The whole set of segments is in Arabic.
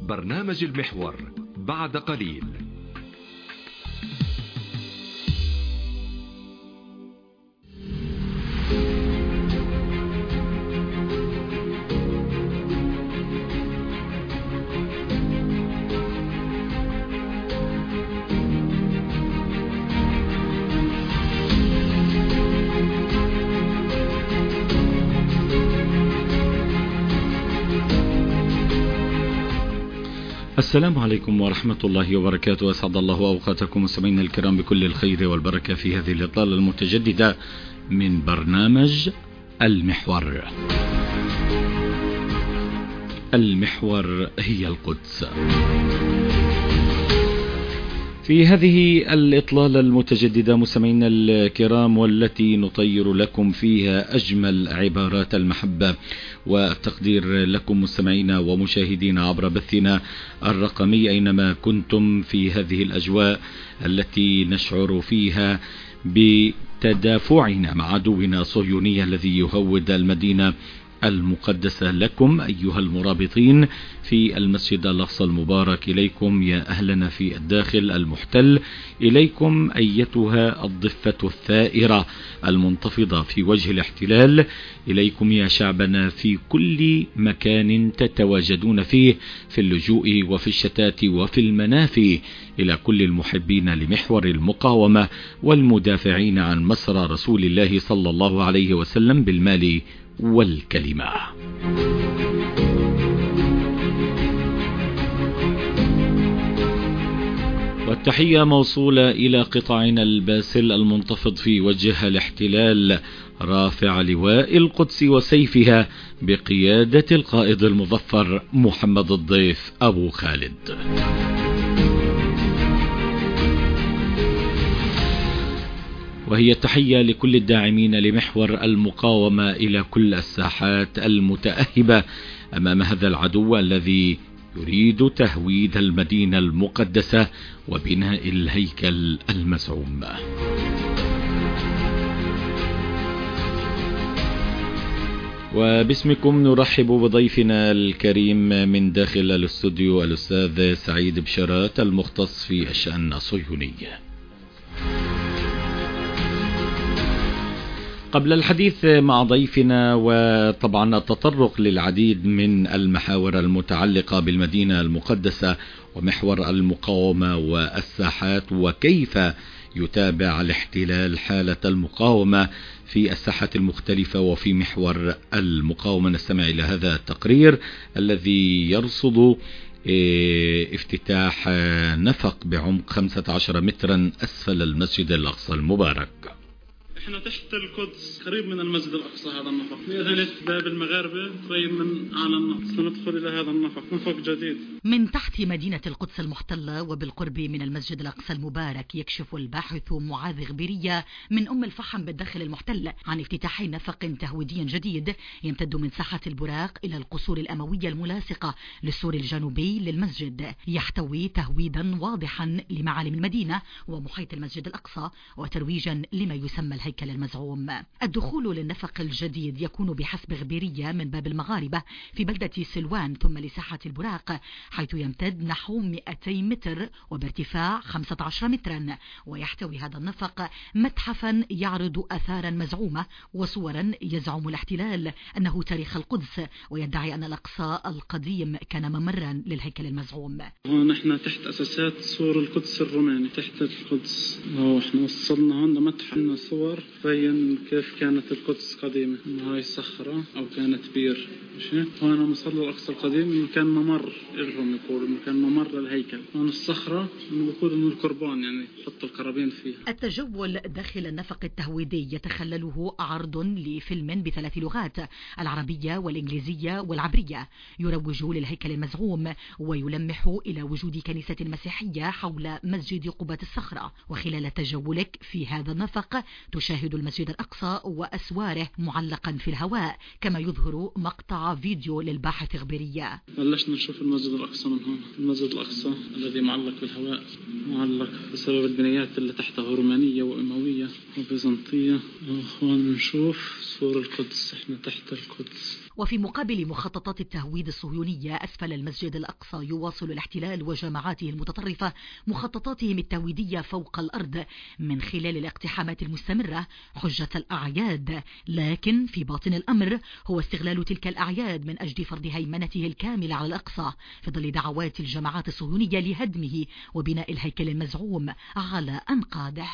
برنامج المحور بعد قليل. السلام عليكم ورحمة الله وبركاته. أسعد الله أوقاتكم مستمعينا الكرام بكل الخير والبركة في هذه الإطلالة المتجددة من برنامج المحور. المحور هي القدس. في هذه الإطلالة المتجددة مستمعينا الكرام، والتي نطير لكم فيها أجمل عبارات المحبة والتقدير لكم مستمعينا ومشاهدين عبر بثنا الرقمي أينما كنتم في هذه الأجواء التي نشعر فيها بتدافعنا مع عدونا الصهيوني الذي يهود المدينة المقدسة. لكم أيها المرابطين في المسجد الأقصى المبارك، إليكم يا أهلنا في الداخل المحتل، إليكم أيتها الضفة الثائرة المنتفضة في وجه الاحتلال، إليكم يا شعبنا في كل مكان تتواجدون فيه، في اللجوء وفي الشتات وفي المنافي، إلى كل المحبين لمحور المقاومة والمدافعين عن مسرى رسول الله صلى الله عليه وسلم بالمال والكلمة. والتحية موصولة إلى قطاعنا الباسل المنتفض في وجه الاحتلال، رافع لواء القدس وسيفها بقيادة القائد المظفر محمد الضيف أبو خالد. وهي التحية لكل الداعمين لمحور المقاومة إلى كل الساحات المتأهبة أمام هذا العدو الذي يريد تهويد المدينة المقدسة وبناء الهيكل المزعوم. وباسمكم نرحب بضيفنا الكريم من داخل الاستوديو الأستاذ سعيد بشارات المختص في الشأن الصهيوني. قبل الحديث مع ضيفنا وطبعا التطرق للعديد من المحاور المتعلقة بالمدينة المقدسة ومحور المقاومة والساحات، وكيف يتابع الاحتلال حالة المقاومة في الساحات المختلفة وفي محور المقاومة، نستمع إلى هذا التقرير الذي يرصد افتتاح نفق بعمق 15 مترا أسفل المسجد الأقصى المبارك. احنا تحت القدس قريب من المسجد الأقصى. هذا النفق بإذن باب المغاربة قريب من أعلى النفق. سندخل إلى هذا النفق، نفق جديد من تحت مدينة القدس المحتلة وبالقرب من المسجد الأقصى المبارك. يكشف الباحث معاذ غبيرية من أم الفحم بالداخل المحتل عن افتتاح نفق تهويدي جديد يمتد من ساحة البراق إلى القصور الأموية الملاصقة للسور الجنوبي للمسجد، يحتوي تهويدا واضحا لمعالم المدينة ومحيط المسجد الأقصى وترويجا لما يسمى الهيكل المزعوم. الدخول للنفق الجديد يكون بحسب غبيرية من باب المغاربة في بلدة سلوان، ثم لساحة البراق حيث يمتد نحو 200 متر وبارتفاع 15 مترا، ويحتوي هذا النفق متحفا يعرض آثارا مزعومة وصورا يزعم الاحتلال أنه تاريخ القدس، ويدعي أن الأقصى القديم كان ممرا للهيكل المزعوم. هون احنا تحت أساسات سور القدس الروماني تحت القدس. احنا وصلنا هون لمتحف لنا صور تبين كيف كانت القدس قديمة، هاي صخرة أو كانت بير. هون مصلى الأقصى القديم كان ممر، لهم يقولوا كان ممر للهيكل. هون الصخرة بيقولوا إنه القربان، يعني يحطوا القرابين فيها. التجول داخل النفق التهويدي يتخلله عرض لفيلم ب3 لغات، العربية والإنجليزية والعبرية، يروج للهيكل المزعوم ويلمح إلى وجود كنيسة مسيحية حول مسجد قبة الصخرة. وخلال تجولك في هذا النفق تشاهد يشاهد المسجد الأقصى وأسواره معلقا في الهواء، كما يظهر مقطع فيديو للباحث إخبارية. بلشنا نشوف المسجد الأقصى من هون. المسجد الأقصى الذي معلق في الهواء، معلق بسبب البنايات اللي تحتها رومانية وأموية وبيزنطية. هون نشوف سور القدس، احنا تحت القدس. وفي مقابل مخططات التهويد الصهيونية أسفل المسجد الأقصى، يواصل الاحتلال وجماعاته المتطرفة مخططاتهم التهويدية فوق الأرض من خلال الاقتحامات المستمرة حجة الأعياد، لكن في باطن الأمر هو استغلال تلك الأعياد من أجل فرض هيمنته الكاملة على الأقصى في ظل دعوات الجماعات الصهيونية لهدمه وبناء الهيكل المزعوم على أنقاضه.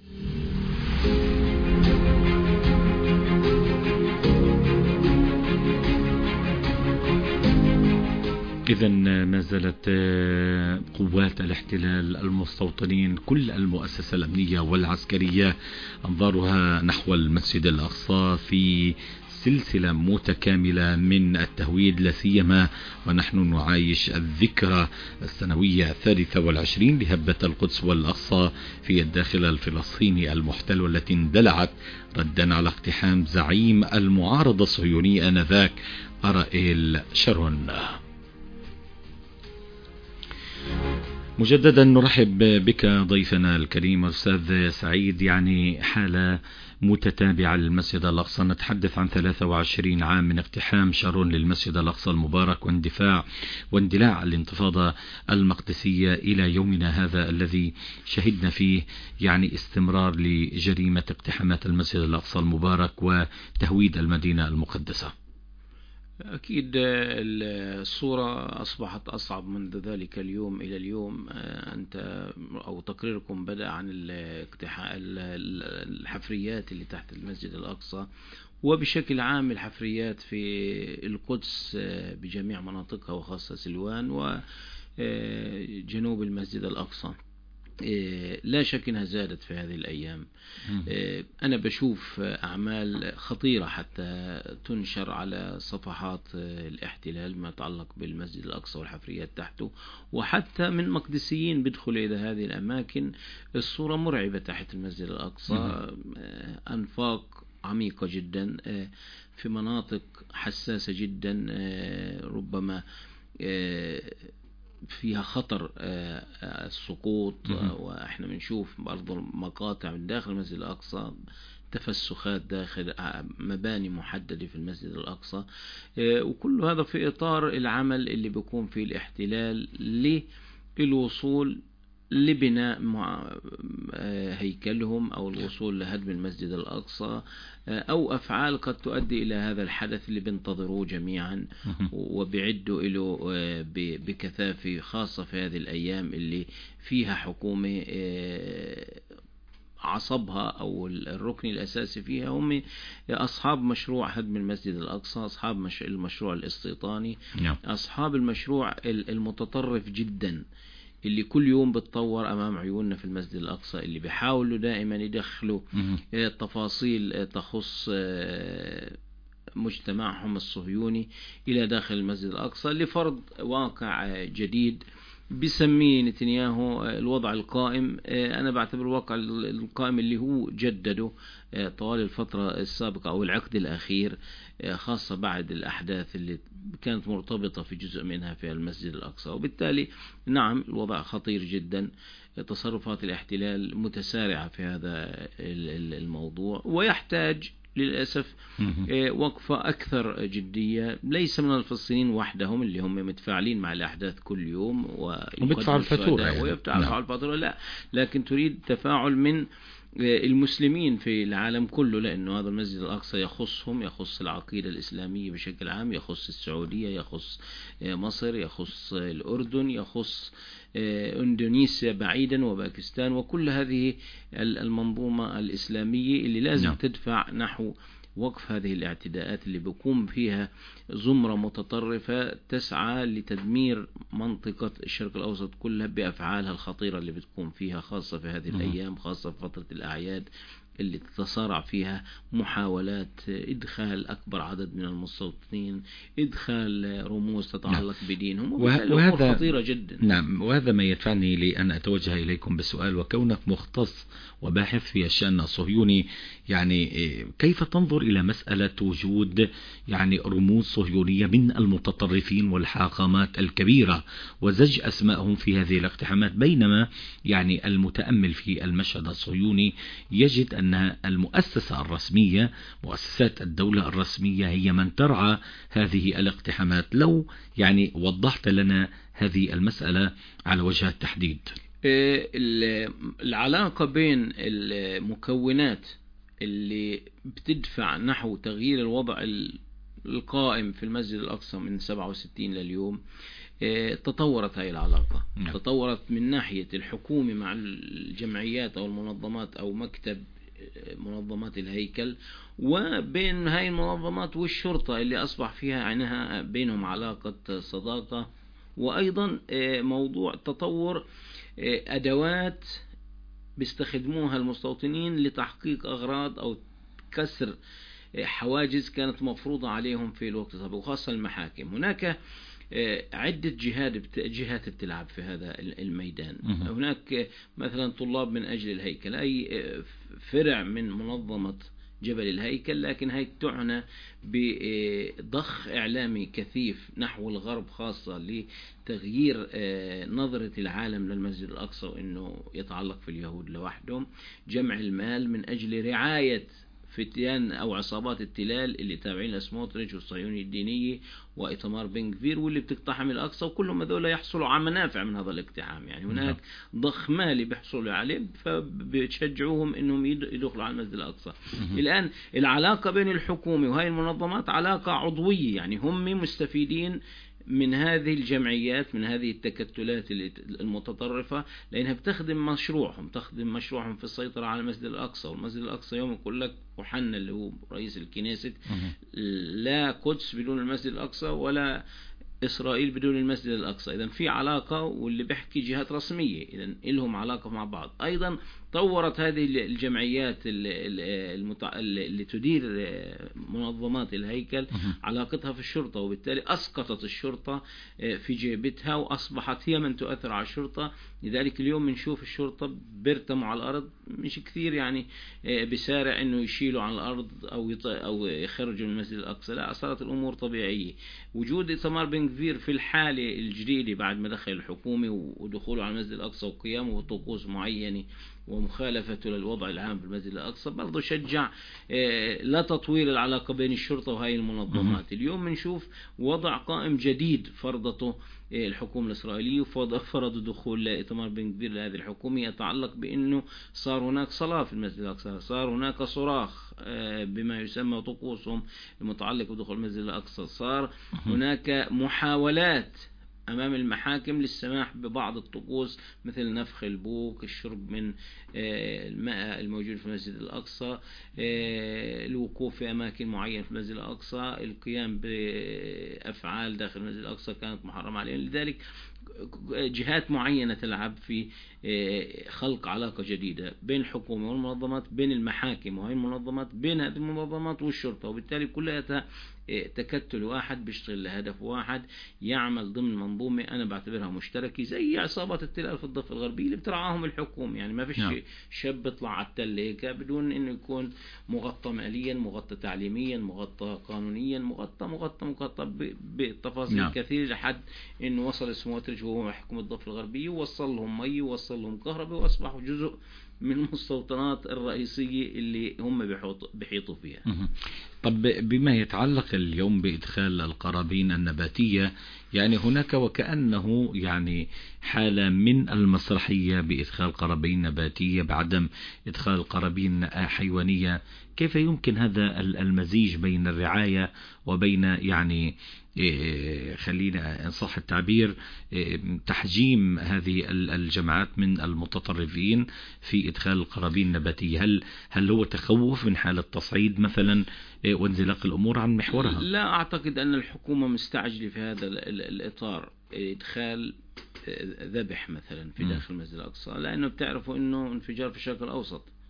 إذن ما زالت قوات الاحتلال المستوطنين كل المؤسسة الأمنية والعسكرية أنظارها نحو المسجد الأقصى في سلسلة متكاملة من التهويد، لا سيما ونحن نعايش الذكرى السنوية 23 لهبة القدس والأقصى في الداخل الفلسطيني المحتل، والتي اندلعت ردا على اقتحام زعيم المعارضة الصهيوني آنذاك أرائيل شارون. مجددا نرحب بك ضيفنا الكريم أستاذ سعيد. يعني حالة متتابعة للمسجد الأقصى، نتحدث عن 23 عام من اقتحام شارون للمسجد الأقصى المبارك واندلاع الانتفاضة المقدسية إلى يومنا هذا الذي شهدنا فيه يعني استمرار لجريمة اقتحامات المسجد الأقصى المبارك وتهويد المدينة المقدسة. أكيد الصورة أصبحت أصعب منذ ذلك اليوم إلى اليوم. أنت أو تقريركم بدأ عن الحفريات اللي تحت المسجد الأقصى، وبشكل عام الحفريات في القدس بجميع مناطقها وخاصة سلوان وجنوب المسجد الأقصى. لا شك أنها زادت في هذه الأيام. أنا بشوف أعمال خطيرة حتى تنشر على صفحات الاحتلال ما يتعلق بالمسجد الأقصى والحفريات تحته، وحتى من مقدسيين بيدخلوا إلى هذه الأماكن. الصورة مرعبة تحت المسجد الأقصى. أنفاق عميقة جدا في مناطق حساسة جدا، ربما فيها خطر السقوط. وإحنا بنشوف برضو مقاطع من داخل المسجد الأقصى، تفسخات داخل مباني محددة في المسجد الأقصى، وكل هذا في إطار العمل اللي بيكون فيه الاحتلال للوصول لبناء هيكلهم أو الوصول لهدم المسجد الأقصى، أو أفعال قد تؤدي إلى هذا الحدث اللي بنتظروه جميعا وبيعدوا له بكثافة، خاصة في هذه الأيام اللي فيها حكومة عصبها أو الركن الأساسي فيها هم أصحاب مشروع هدم المسجد الأقصى، أصحاب المشروع الاستيطاني، أصحاب المشروع المتطرف جدا اللي كل يوم بتطور أمام عيوننا في المسجد الأقصى، اللي بيحاولوا دائما يدخلوا تفاصيل تخص مجتمعهم الصهيوني إلى داخل المسجد الأقصى لفرض واقع جديد بسميه نتنياهو الوضع القائم. أنا بعتبر الواقع القائم اللي هو جدده طوال الفترة السابقة أو العقد الأخير، خاصة بعد الأحداث اللي كانت مرتبطة في جزء منها في المسجد الأقصى. وبالتالي نعم الوضع خطير جدا، تصرفات الاحتلال متسارعة في هذا الموضوع، ويحتاج للأسف وقفة أكثر جدية، ليس من الفلسطينيين وحدهم اللي هم متفاعلين مع الأحداث كل يوم وبيدفعوا الفاتورة ويدفعوا الفاتورة، لا، لكن تريد تفاعل من المسلمين في العالم كله، لأنه هذا المسجد الأقصى يخصهم، يخص العقيدة الإسلامية بشكل عام، يخص السعودية، يخص مصر، يخص الأردن، يخص إندونيسيا بعيدا وباكستان، وكل هذه المنظومة الإسلامية اللي لازم تدفع نحو وقف هذه الاعتداءات اللي بيقوم فيها زمرة متطرفة تسعى لتدمير منطقة الشرق الأوسط كلها بأفعالها الخطيرة اللي بتقوم فيها، خاصة في هذه الأيام، خاصة في فترة الأعياد اللي تتصارع فيها محاولات إدخال أكبر عدد من المستوطنين، إدخال رموز تتعلق بدينهم، وهذا خطيرة جدا. نعم، وهذا ما يدفعني لأن أتوجه إليكم بالسؤال، وكونك مختص وباحث في الشأن الصهيوني، يعني كيف تنظر إلى مسألة وجود يعني رموز صهيونية من المتطرفين والحاخامات الكبيرة وزج أسمائهم في هذه الاقتحامات، بينما يعني المتأمل في المشهد الصهيوني يجد أن المؤسسة الرسمية، مؤسسات الدولة الرسمية، هي من ترعى هذه الاقتحامات؟ لو يعني وضحت لنا هذه المسألة على وجه التحديد. العلاقة بين المكونات اللي بتدفع نحو تغيير الوضع القائم في المسجد الأقصى من 67 لليوم، تطورت هذه العلاقة. تطورت من ناحية الحكومة مع الجمعيات أو المنظمات أو مكتب منظمات الهيكل، وبين هاي المنظمات والشرطة اللي أصبح فيها عنها بينهم علاقة صداقة. وأيضا موضوع تطور أدوات بيستخدموها المستوطنين لتحقيق أغراض أو كسر حواجز كانت مفروضة عليهم في الوقت السابق، وخاصة المحاكم. هناك عدة جهات بتلعب في هذا الميدان. هناك مثلا طلاب من أجل الهيكل، أي فرع من منظمة جبل الهيكل، لكن هي تعنى بضخ إعلامي كثيف نحو الغرب، خاصة لتغيير نظرة العالم للمسجد الأقصى وأنه يتعلق في اليهود لوحدهم. جمع المال من أجل رعاية فتيان أو عصابات التلال اللي تابعين لسموتريتش والصهيونية الدينية وإيتمار بن غفير، واللي بتقتحم الأقصى، وكلهم هذول يحصلوا على منافع من هذا الاقتحام. يعني هناك ضخ مالي بيحصلوا عليه، فبتشجعوهم انهم يدخلوا على المسجد الأقصى. الآن العلاقة بين الحكومة وهي المنظمات علاقة عضوية، يعني هم مستفيدين من هذه الجمعيات، من هذه التكتلات المتطرفة، لأنها بتخدم مشروعهم في السيطرة على المسجد الأقصى. والمسجد الأقصى يوم يقول لك يوحنا اللي هو رئيس الكنيست، لا قدس بدون المسجد الأقصى ولا إسرائيل بدون المسجد الأقصى. إذن في علاقة، واللي بيحكي جهات رسمية، إذن إلهم علاقة مع بعض. أيضا طورت هذه الجمعيات اللي تدير منظمات الهيكل علاقتها في الشرطة، وبالتالي أسقطت الشرطة في جيبتها وأصبحت هي من تؤثر على الشرطة. لذلك اليوم بنشوف الشرطة بيرتموا على الأرض، مش كثير يعني بسارع إنه يشيلوا عن الأرض أو يخرجوا من المسجد الأقصى، لا، صارت الأمور طبيعية. وجود إيتمار بن غفير في الحالة الجديدة بعد ما دخل الحكومة ودخوله على المسجد الأقصى وقيامه بطقوس معينة ومخالفته للوضع العام في المسجد الأقصى، برضو شجع لا تطوير العلاقة بين الشرطة وهي المنظمات. اليوم بنشوف وضع قائم جديد فرضته الحكومة الإسرائيلية، وفرض دخول إيتمار بن غفير لهذه الحكومة، يتعلق بأنه صار هناك صلاة في المسجد الأقصى، صار هناك صراخ بما يسمى طقوسهم المتعلق بدخول المسجد الأقصى، صار هناك محاولات أمام المحاكم للسماح ببعض الطقوس مثل نفخ البوق، الشرب من الماء الموجود في المسجد الأقصى، الوقوف في أماكن معينة في المسجد الأقصى، القيام بأفعال داخل المسجد الأقصى كانت محرمة عليهم. لذلك جهات معينة تلعب في خلق علاقة جديدة بين الحكومة والمنظمات، بين المحاكم وهي المنظمات، بين هذه المنظمات والشرطة، وبالتالي كلها تكتل واحد بيشتغل لهدف واحد، يعمل ضمن منظومة أنا بعتبرها مشتركة، زي عصابات التلال في الضفة الغربية اللي بترعاهم الحكومة. يعني ما فيش شاب بيطلع على التل هيك بدون إنه يكون مغطى ماليا، مغطى تعليميا، مغطى قانونيا، مغطى بتفاصيل كثيرة، لحد إنه وصل سموتريتش وهو حكومة الضفة الغربية ووصل لهم مي ووصل لهم كهرباء، وأصبحوا جزء من المستوطنات الرئيسية اللي هم بيحيطوا فيها. طب بما يتعلق اليوم بإدخال القرابين النباتية، يعني هناك وكأنه يعني حالة من المسرحية بإدخال قرابين نباتية بعدم إدخال قرابين حيوانية. كيف يمكن هذا المزيج بين الرعاية وبين يعني خلينا إن صح التعبير تحجيم هذه الجماعات من المتطرفين في إدخال القرابين النباتية؟ هل هو تخوف من حالة تصعيد مثلا وانزلاق الأمور عن محورها؟ لا أعتقد أن الحكومة مستعجلة في هذا الإطار إدخال ذبح مثلا في داخل المسجد الأقصى، لأنه بتعرفوا أنه انفجار في الشرق الأوسط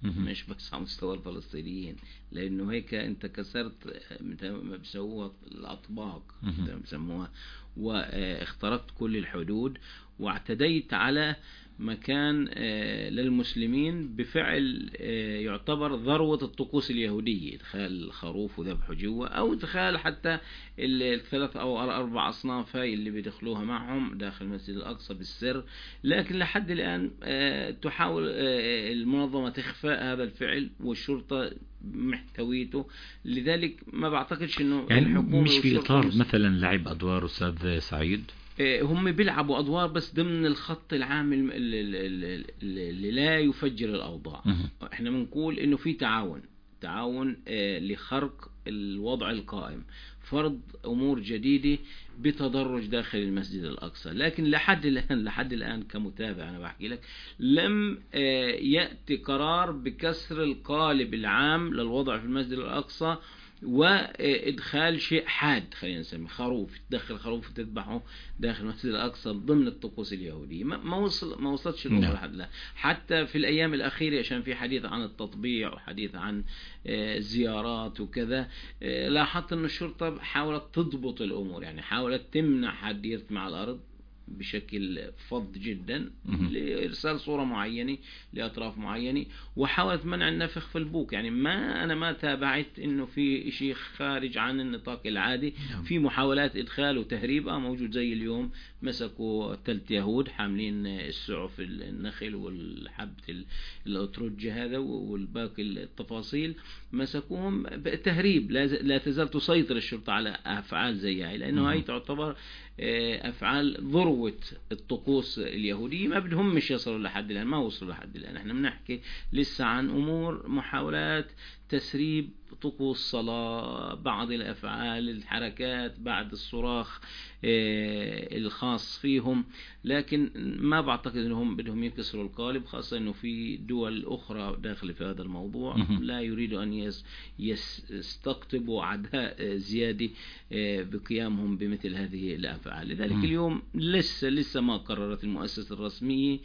مش بس على مستوى الفلسطينيين، لأنه هيك أنت كسرت ما بيسموها الأطباق بيسموها، واخترقت كل الحدود واعتديت على مكان للمسلمين بفعل يعتبر ذروة الطقوس اليهودية، إدخال الخروف وذبحه جوا، أو إدخال حتى الثلاث أو أربع أصناف هاي اللي بيدخلوها معهم داخل المسجد الأقصى بالسر. لكن لحد الآن تحاول المنظمة تخفاء هذا الفعل والشرطة محتويته، لذلك ما بعتقدش إنه يعني الحكومة مش في إطار مثلا لعب أدوار أستاذ سعيد؟ هم بيلعبوا أدوار بس ضمن الخط العام اللي لا يفجر الأوضاع. احنا بنقول إنه في تعاون لخرق الوضع القائم، فرض أمور جديدة بتدرج داخل المسجد الأقصى. لكن لحد الآن كمتابع أنا بحكي لك لم يأتي قرار بكسر القالب العام للوضع في المسجد الأقصى وإدخال شيء حاد، خلينا نسميه خروف، تدخل خروف وتذبحه داخل المسجد الأقصى ضمن الطقوس اليهودية. ما وصلتش الأمور لحد الآن. حتى في الأيام الأخيرة عشان في حديث عن التطبيع وحديث عن زيارات وكذا، لاحظت أن الشرطة حاولت تضبط الأمور، يعني حاولت تمنع حد يرتمي على الأرض بشكل فظ جدا لإرسال صورة معينة لأطراف معينة، وحاولت منع النفخ في البوق. يعني أنا ما تابعت إنه في شيء خارج عن النطاق العادي. في محاولات إدخال وتهريب موجود، زي اليوم مسكوا 3 يهود حاملين السعف النخل والحبة الأترجة هذا والباقي التفاصيل، مسكوهم بتهريب. لا تزال تسيطر الشرطة على أفعال زي هاي، لأنه هاي تعتبر أفعال ذروة الطقوس اليهودية. ما بدهم مش يصلوا لحد الآن، ما وصلوا لحد الآن. احنا بنحكي لسه عن أمور محاولات تسريب طقوس صلاة، بعض الأفعال الحركات بعد الصراخ الخاص فيهم. لكن ما بعتقد أنهم بدهم يكسروا القالب، خاصة أنه في دول أخرى داخل في هذا الموضوع لا يريدوا أن يستقطبوا عداء زيادة بقيامهم بمثل هذه الأفعال. لذلك اليوم لسه ما قررت المؤسسة الرسمية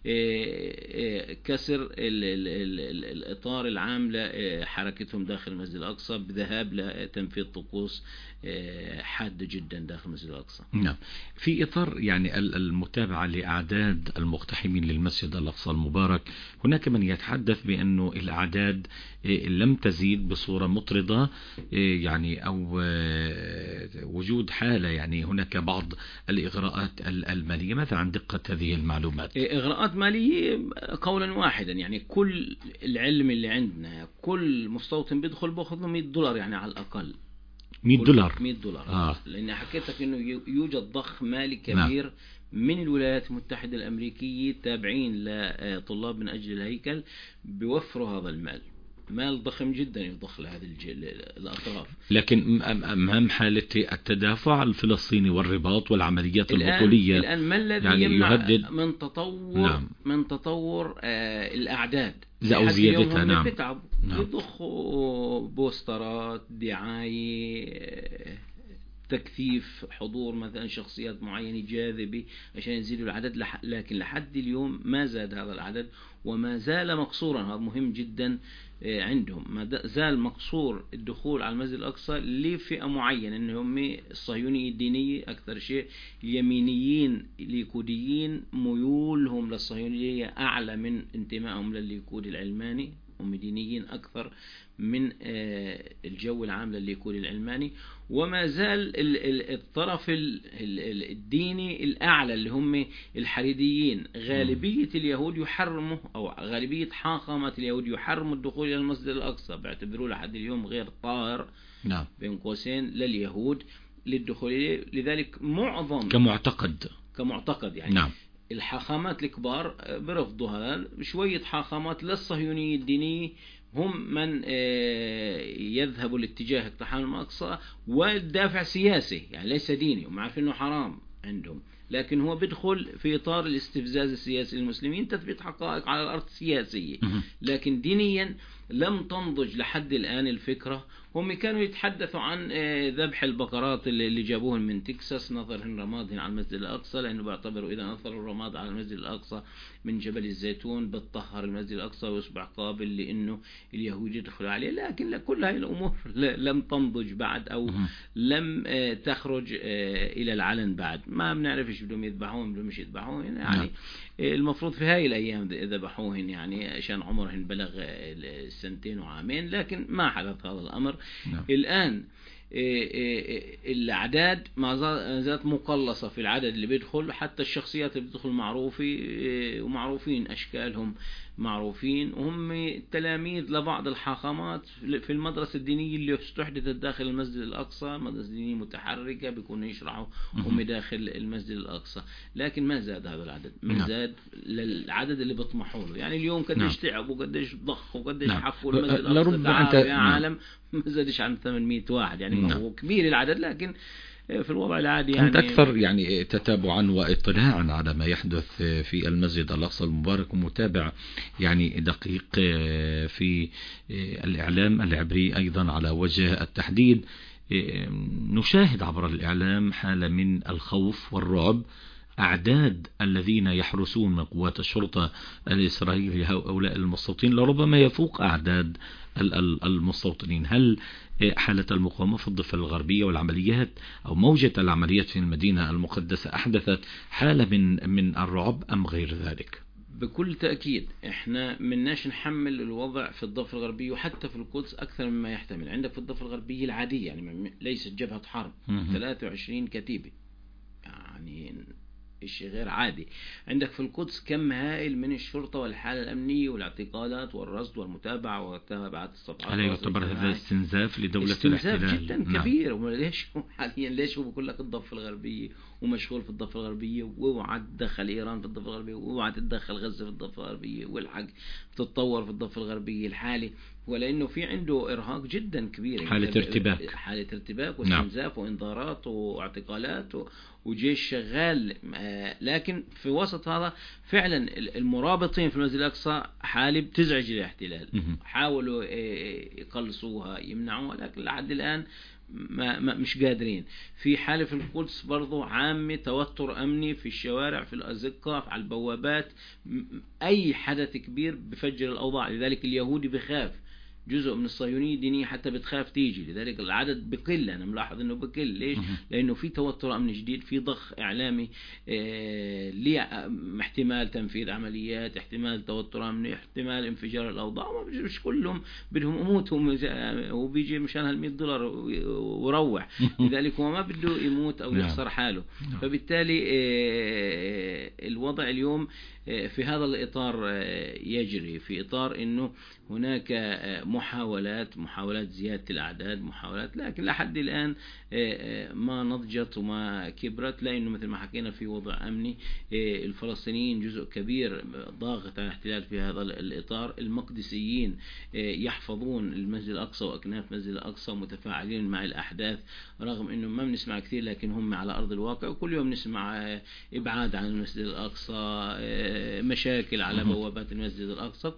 كسر الإطار العام لحركتهم داخل المسجد الأقصى بذهاب لتنفيذ طقوس حادة جدا داخل المسجد الأقصى. نعم. في إطار يعني المتابعة لأعداد المقتحمين للمسجد الأقصى المبارك، هناك من يتحدث بأنه الأعداد لم تزيد بصورة مطردة، يعني أو وجود حالة، يعني هناك بعض الإغراءات المالية. ماذا عن دقة هذه المعلومات؟ إغراءات مالية قولا واحدا، يعني كل العلم اللي عندنا كل مستوطن بيدخل بأخذ له $100 يعني على الأقل. $100 لأن حكيتك إنه يوجد ضخ مالي كبير. نعم. من الولايات المتحدة الأمريكية تابعين لطلاب من أجل الهيكل بيوفروا هذا المال، مال ضخم جدا يضخ لهذه الأطراف. لكن أمام حالة التدافع الفلسطيني والرباط والعمليات البطولية الآن ما الذي يعني يمنع يهدد من تطور الأعداد أو زيادتها؟ نعم. يضخوا بوسترات دعاية، تكثيف حضور مثلا شخصيات معينة جاذبة عشان يزيدوا العدد. لكن لحد اليوم ما زاد هذا العدد وما زال مقصورا. هذا مهم جدا عندهم، ما زال مقصور الدخول على المسجد الأقصى لفئة معينة، إنهم الصهيونية الدينية أكثر شيء، اليمينيين الليكوديين ميولهم للصهيونية أعلى من انتمائهم للليكود العلماني، هم دينيين أكثر من الجو العام للليكود العلماني. وما زال الطرف الديني الأعلى اللي هم الحريديين، غالبية اليهود يحرموا، أو غالبية حاخامة اليهود يحرموا الدخول إلى المسجد الأقصى، بيعتبروه لحد اليوم غير طاهر. نعم. بين قوسين لليهود للدخول. لذلك معظم كمعتقد يعني. نعم. الحاخامات الكبار برفضوا هذا، شوية حاخامات للصهيونية الدينية هم من يذهبوا الاتجاه اقتحام الأقصى، والدافع سياسي يعني ليس ديني، هم عارفين انه حرام عندهم. لكن هو بيدخل في إطار الاستفزاز السياسي للمسلمين، تثبيت حقائق على الأرض سياسية. لكن دينيا لم تنضج لحد الآن الفكرة. هم كانوا يتحدثوا عن ذبح البقرات اللي جابوهن من تكساس، نظرهن رمادهن على المسجد الأقصى، لأنه بيعتبروا إذا نظروا الرماد على المسجد الأقصى من جبل الزيتون بتطهر المسجد الأقصى ويصبح قابل لأنه اليهود يدخلوا عليه. لكن كل هذه الأمور لم تنضج بعد، أو لم تخرج إلى العلن بعد. ما بنعرف إيش بدهم يذبحوهم، بدهم مش يذبحوهم يعني. المفروض في هاي الأيام ذبحوهن يعني عشان عمرهن بلغ 2 وعامين، لكن ما حدث هذا الأمر. الآن الأعداد ما زالت مقلصة في العدد اللي بيدخل، حتى الشخصيات اللي بتدخل معروفة ومعروفين أشكالهم معروفين، وهم تلاميذ لبعض الحاخامات في المدرسة الدينية اللي استحدثت داخل المسجد الأقصى، مدرسة دينية متحركة بيكونوا يشرحوا هم داخل المسجد الأقصى. لكن ما زاد هذا العدد، ما زاد للعدد اللي بيطمحوا له. يعني اليوم قديش تعبوا وقديش ضخوا وقديش حفوا المسجد الأقصى يا عالم، ما زادش عن 800 واحد يعني. هو كبير العدد، لكن في الوضع العادي يعني أنت أكثر يعني تتابعا واطلاعا على ما يحدث في المسجد الأقصى المبارك، ومتابع يعني دقيق في الإعلام العبري أيضا على وجه التحديد. نشاهد عبر الإعلام حالة من الخوف والرعب. أعداد الذين يحرسون من قوات الشرطة الإسرائيلية هؤلاء المستوطنين لربما يفوق أعداد المستوطنين. هل حالة المقاومة في الضفة الغربية والعمليات أو موجة العمليات في المدينة المقدسة أحدثت حالة من الرعب أم غير ذلك؟ بكل تأكيد احنا مناش نحمل الوضع في الضفة الغربية وحتى في القدس أكثر مما يحتمل. عندك في الضفة الغربية العادية يعني ليست جبهة حرب، 23 كتيبة يعني الشيء غير عادي. عندك في القدس كم هائل من الشرطة والحالة الأمنية والاعتقالات والرصد والمتابعة ومتابعة الصفحات. هل يعتبر هذا استنزاف لدولة الاحتلال؟ استنزاف جدا كبير. وليش حاليا ليش هو بقول لك الضفة الغربية ومشغول في الضفة الغربية، واوعى تدخل إيران في الضفة الغربية، واوعى تدخل غزة في الضفة الغربية، والحق تتطور في الضفة الغربية الحالي، ولأنه في عنده إرهاق جدا كبير، حالة ارتباك، حالة ارتباك واستنزاف وإنذارات واعتقالات وجيش شغال. لكن في وسط هذا فعلا المرابطين في المسجد الأقصى حالة بتزعج الاحتلال. حاولوا يقلصوها يمنعوها، لكن لحد الآن ما مش قادرين. في حالة في القدس برضو عامة، توتر أمني في الشوارع، في الأزقة، على البوابات. أي حدث كبير بفجر الأوضاع. لذلك اليهودي بخاف، جزء من الصهيونية الدينية حتى بتخاف تيجي، لذلك العدد بقل. أنا ملاحظ أنه بقل. ليش؟ لأنه في توتر أمني جديد، في ضخ إعلامي ليه احتمال تنفيذ عمليات، احتمال توتر أمني، احتمال انفجار الأوضاع. مش كلهم بدهم يموتوا، وبيجي مشان $100 وروح. لذلك هو ما بده يموت أو يخسر حاله. فبالتالي الوضع اليوم في هذا الإطار يجري، في إطار أنه هناك محاولات زيادة الأعداد، محاولات، لكن لحد الآن ما نضجت وما كبرت، لأنه مثل ما حكينا في وضع أمني. الفلسطينيين جزء كبير ضاغط على الاحتلال في هذا الإطار. المقدسيين يحفظون المسجد الأقصى وأكناف المسجد الأقصى، متفاعلين مع الأحداث رغم أنه ما بنسمع كثير، لكن هم على أرض الواقع. وكل يوم نسمع إبعاد عن المسجد الأقصى، مشاكل على بوابات المسجد الأقصى.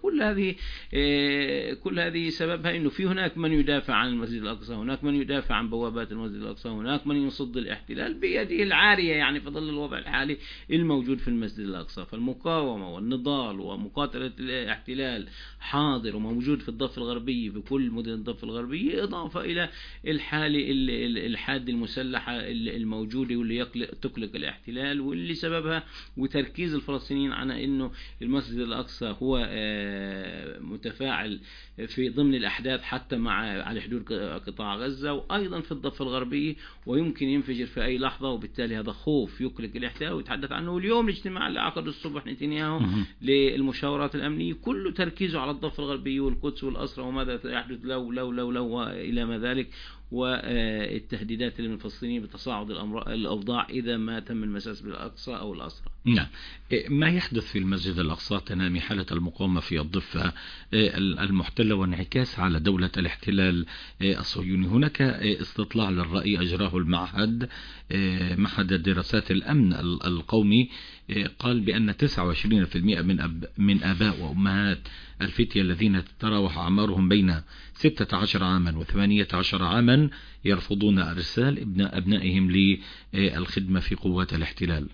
كل هذه سببها أنه في هناك من يدافع عن المسجد الأقصى، هناك من يدافع عن بوابات المسجد الأقصى، هناك من يصد الاحتلال بيده العارية يعني في ظل الوضع الحالي الموجود في المسجد الأقصى. فالمقاومة والنضال ومقاتلة الاحتلال حاضر وموجود في الضفة الغربية، في كل مدن الضفة الغربية، إضافة إلى الحالة الحادة المسلحة الموجودة واللي تقلق الاحتلال، واللي سببها وتركيز الفلسطينيين على أنه المسجد الأقصى هو متفاعل في ضمن الأحداث حتى على حدود قطاع غزة وأيضا في الضفة الغربية، ويمكن ينفجر في أي لحظة. وبالتالي هذا خوف يقلق الاحتلال. ويتحدث عنه اليوم الاجتماع اللي عقده الصبح نتنياهو للمشاورات الأمنية، كله تركيزه على الضفة الغربية والقدس والأسرى وماذا يحدث لو وإلى ما ذلك. والتهديدات اللي من الفلسطينيين بتصاعد الأوضاع إذا ما تم المساس بالأقصى أو الأسرى. نعم. ما يحدث في المسجد الأقصى تنامي حالة المقاومة في الضفة المحتلة وانعكاس على دولة الاحتلال الصهيوني. هناك استطلاع للرأي أجراه المعهد معهد دراسات الأمن القومي، قال بأن 29% من آباء وأمهات الفتية الذين تتراوح أعمارهم بين 16 عاما و18 عاما يرفضون إرسال أبنائهم للخدمة في قوات الاحتلال.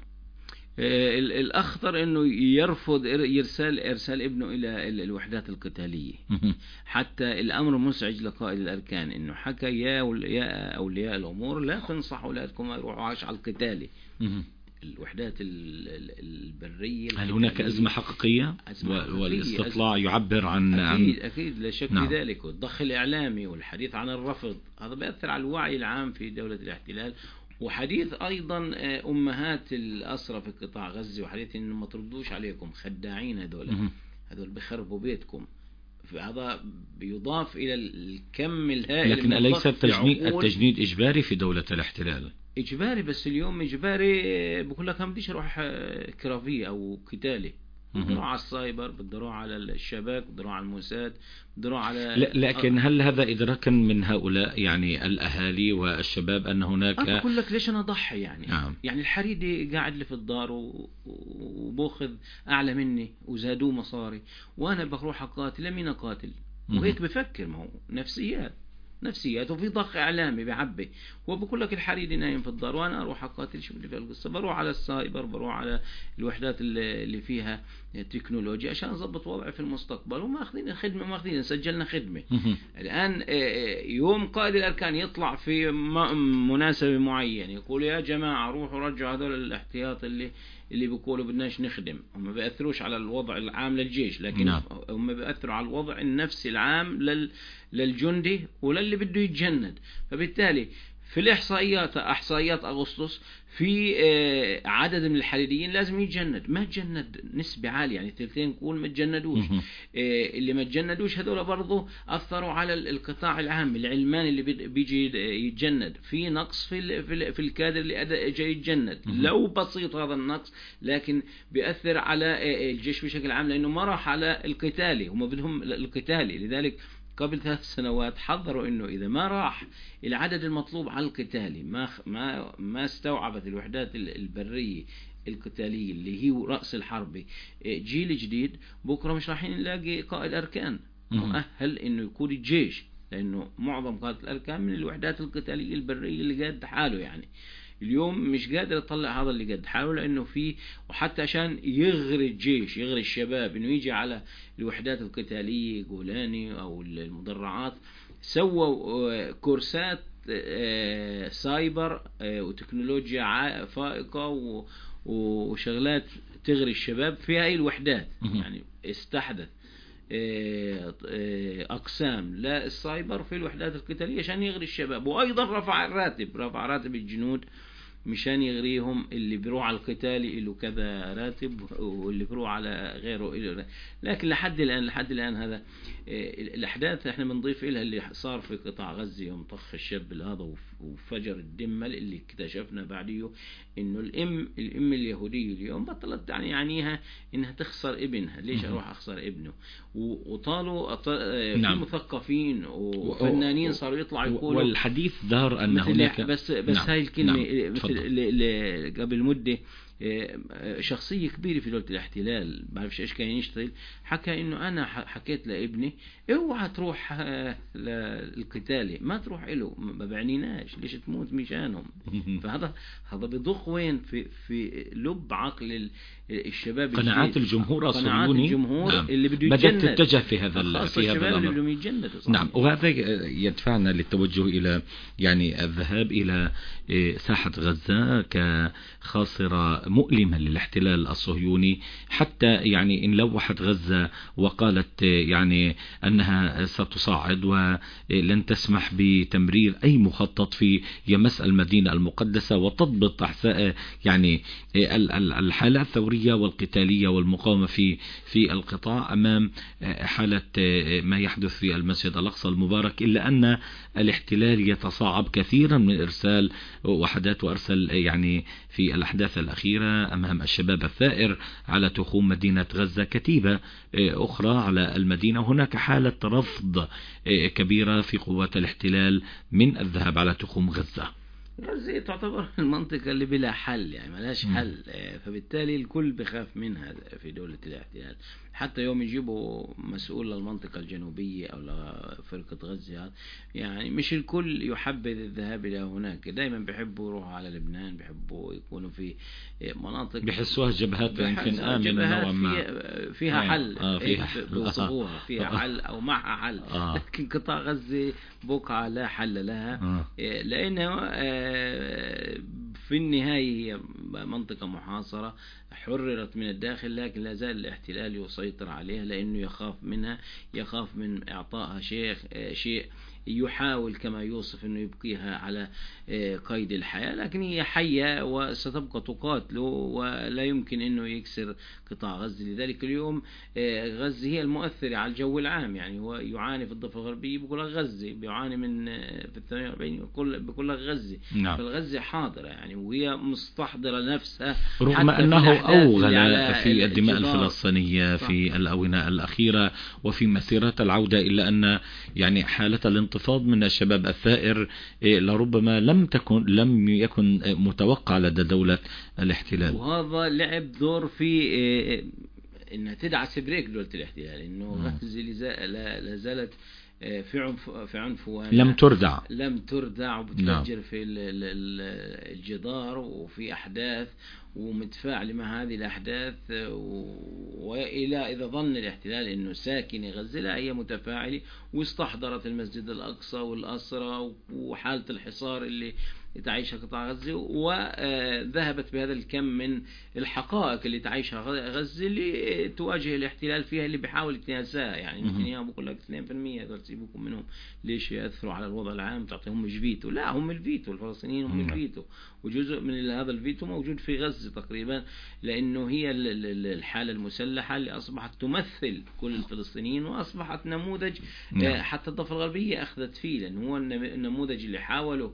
الأخطر أنه يرفض إرسال ابنه إلى الوحدات القتالية. حتى الأمر مسعج لقائد الأركان أنه حكى يا أولياء الأمور لا تنصح أولادكم يروحوا عاش على القتالي. الوحدات البرية. هل هناك أزمة حقيقية؟ والاستطلاع يعبر عن أكيد لا شك في ذلك. والضخ الإعلامي والحديث عن الرفض هذا بيأثر على الوعي العام في دولة الاحتلال، وحديث أيضا أمهات الأسرى في قطاع غزة، وحديث إنه ما تردوش عليكم خداعين هذول بيخربوا بيتكم. هذا بيضاف إلى الكم الهائل. لكن أليس التجنيد إجباري في دولة الاحتلال؟ إجباري، بس اليوم إجباري بقول لك هم بديش أروح كرافية أو قتالي، بدي أروح على السايبر، بدي أروح على الشباك، بدي أروح على الموساد، بدي أروح على لكن هل هذا إدراكا من هؤلاء يعني الأهالي والشباب أن هناك؟ أنا بقول لك ليش أنا أضحي يعني. يعني الحريدي قاعد لي في الدار وباخذ أعلى مني وزادوه مصاري، وأنا بروح أقاتل. لمين أقاتل؟ وهيك بفكر، ما هو نفسيات وفي ضخ إعلامي بعبي. هو بقول لك الحريدي نايم في الدار وأنا أروح أقاتل. شو بدي في القصة؟ بروح على السايبر، بروح على الوحدات اللي فيها تكنولوجيا عشان نضبط وضعي في المستقبل. وما أخذين خدمة، ما أخذين، سجلنا خدمة. الآن يوم قائد الأركان يطلع في مناسبة معينة يقول يا جماعة روحوا رجعوا هذول الاحتياط اللي بيقولوا بدناش نخدم. هم بيأثروش على الوضع العام للجيش، لكن هم بيأثروا على الوضع النفسي العام للجندي وللي بده يتجند. فبالتالي في الإحصائيات، إحصائيات أغسطس، في عدد من الحريديين لازم يتجند. ما تجند نسبة عالية، يعني 2/3 نقول ما تجندوش. اللي ما تجندوش هذول برضو أثروا على القطاع العام العلماني اللي بيجي يتجند. في نقص في الكادر اللي جاي يتجند، لو بسيط هذا النقص، لكن بيأثر على الجيش بشكل عام لأنه ما راح على القتالي. هم بدهم القتالي. لذلك قبل 3 سنوات حذروا انه اذا ما راح العدد المطلوب على القتالي، ما استوعبت الوحدات البرية القتالية اللي هي رأس الحرب جيل جديد، بكرة مش رايحين نلاقي قائد أركان مؤهل انه يكون الجيش، لانه معظم قادة الأركان من الوحدات القتالية البرية اللي قاد حاله. يعني اليوم مش قادر يطلع هذا اللي قد حاله، لأنه فيه، وحتى عشان يغري الجيش، يغري الشباب إنه يجي على الوحدات القتالية جولاني أو المدرعات، سووا كورسات سايبر وتكنولوجيا فائقة وشغلات تغري الشباب في هاي الوحدات. يعني استحدث أقسام للسايبر في الوحدات القتالية عشان يغري الشباب، وأيضا رفع راتب الجنود مشان يغريهم. اللي بيروح على القتال له كذا راتب، واللي بيروح على غيره له. لكن لحد الآن هذا الأحداث احنا بنضيف إلها اللي صار في قطاع غزة يوم طخ الشاب هذا وفجر الدمل، اللي اكتشفنا بعديه إنه الأم اليهودية اليوم بطلت يعنيها إنها تخسر ابنها. ليش أروح أخسر ابنه؟ وطالوا في مثقفين وفنانين صاروا يطلعوا يقولوا، والحديث ظهر أن هناك بس هاي الكلمة قبل مدة شخصية كبيرة في دولة الاحتلال بعرفش ايش كان يشتغل، حكى انه انا حكيت لابني اوعى تروح للقتال، ما تروح له، ما بعنيناش ليش تموت مشانهم. فهذا بيضخ وين في لب عقل الشباب، قناعات الجمهور الصهيوني اللي بده بدأت تتجه في هذا الشباب اللي بدهم يتجندوا. نعم، وهذا يدفعنا للتوجه الى يعني الذهاب الى ساحة غزة كخاصرة مؤلمة للاحتلال الصهيوني، حتى يعني إن لوحت غزة وقالت يعني أنها ستصاعد ولن تسمح بتمرير أي مخطط في يمس المدينة المقدسة، وتضبط يعني الحالة الثورية والقتالية والمقاومة في القطاع أمام حالة ما يحدث في المسجد الأقصى المبارك، إلا أن الاحتلال يتصاعب كثيرا من إرسال وحدات وأرسل يعني في الأحداث الأخيرة أمام الشباب الثائر على تخوم مدينة غزة كتيبة أخرى على المدينة. هناك حالة رفض كبيرة في قوات الاحتلال من الذهاب على تخوم غزة. غزة تعتبر المنطقة اللي بلا حل، يعني ملاش حل، فبالتالي الكل بخاف منها في دولة الاحتلال. حتى يوم يجيبوا مسؤول للمنطقة الجنوبية أو لفرقة غزة، يعني مش الكل يحبذ الذهاب إلى هناك، دايما بيحبوا يروحوا على لبنان، بيحبوا يكونوا في مناطق بيحسوها جبهات يمكن آمن نوعا ما فيها حل، فيها فيها حل أو معها حل. لكن قطاع غزة بقعة لا حل لها، لأنه في النهاية هي منطقة محاصرة حررت من الداخل، لكن لا زال الاحتلال يسيطر عليها لأنه يخاف منها، يخاف من إعطائها شيء يحاول كما يوصف أنه يبقيها على قيد الحياة، لكن هي حية وستبقى تقاتله ولا يمكن أنه يكسر قطاع غزة. لذلك اليوم غزة هي المؤثرة على الجو العام، يعني هو يعاني في الضفة الغربية بيقول لك غزة، بيعاني من في 48 بيقول لك غزة. نعم. فالغزة حاضرة يعني، وهي مستحضرة نفسها رغم أنه أوغل في الدماء الفلسطينية في الآونة الأخيرة وفي مسيرات العودة، إلا أن يعني حالة الانتفاض من الشباب الثائر لربما لم يكن متوقع لدى دولة الاحتلال، وهذا لعب دور في انها تدعس بريك دولة الاحتلال، انه غزة لا زالت في عنف لم تردع وبتفجر في الجدار وفي أحداث ومتفاعل مع هذه الأحداث، وإلى إذا ظن الاحتلال أنه ساكن غزة، لا، هي متفاعلة واستحضرت المسجد الأقصى والأسرى وحالة الحصار اللي تعيشها قطاع غزة، وذهبت بهذا الكم من الحقائق اللي تعيشها غزة اللي تواجه الاحتلال فيها، اللي بيحاول يتناساها. يعني نتنياهو بقول لك 2% دول سيبوكم منهم، ليش يأثروا على الوضع العام، تعطيهم مش فيتو، لا، هم الفيتو، الفلسطينيين هم الفيتو، وجزء من هذا الفيتو موجود في غزة تقريبا، لأنه هي الحالة المسلحة اللي أصبحت تمثل كل الفلسطينيين، وأصبحت نموذج حتى الضفة الغربية أخذت فيه، لأنه هو النموذج اللي حاولوا